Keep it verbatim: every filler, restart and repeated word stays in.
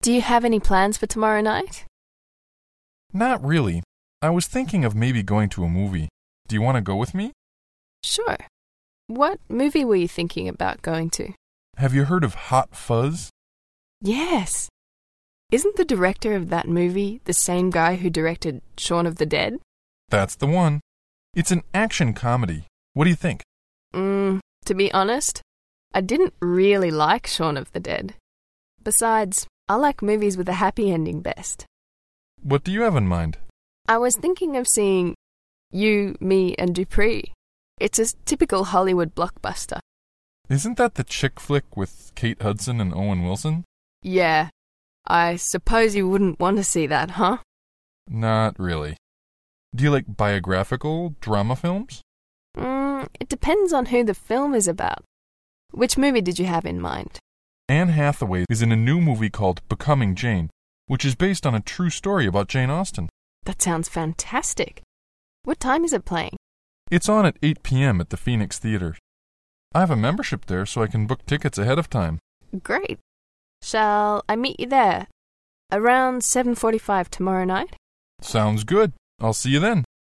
Do you have any plans for tomorrow night? Not really. I was thinking of maybe going to a movie. Do you want to go with me? Sure. What movie were you thinking about going to? Have you heard of Hot Fuzz? Yes. Isn't the director of that movie the same guy who directed Shaun of the Dead? That's the one. It's an action comedy. What do you think? Mm, to be honest, I didn't really like Shaun of the Dead. Besides, I like movies with a happy ending best. What do you have in mind? I was thinking of seeing You, Me and Dupree. It's a typical Hollywood blockbuster. Isn't that the chick flick with Kate Hudson and Owen Wilson? Yeah. I suppose you wouldn't want to see that, huh? Not really. Do you like biographical drama films? Mm, it depends on who the film is about. Which movie did you have in mind? Anne Hathaway is in a new movie called Becoming Jane, which is based on a true story about Jane Austen. That sounds fantastic. What time is it playing? It's on at eight p.m. at the Phoenix Theater. I have a membership there so I can book tickets ahead of time. Great. Shall I meet you there? Around seven forty-five tomorrow night? Sounds good. I'll see you then.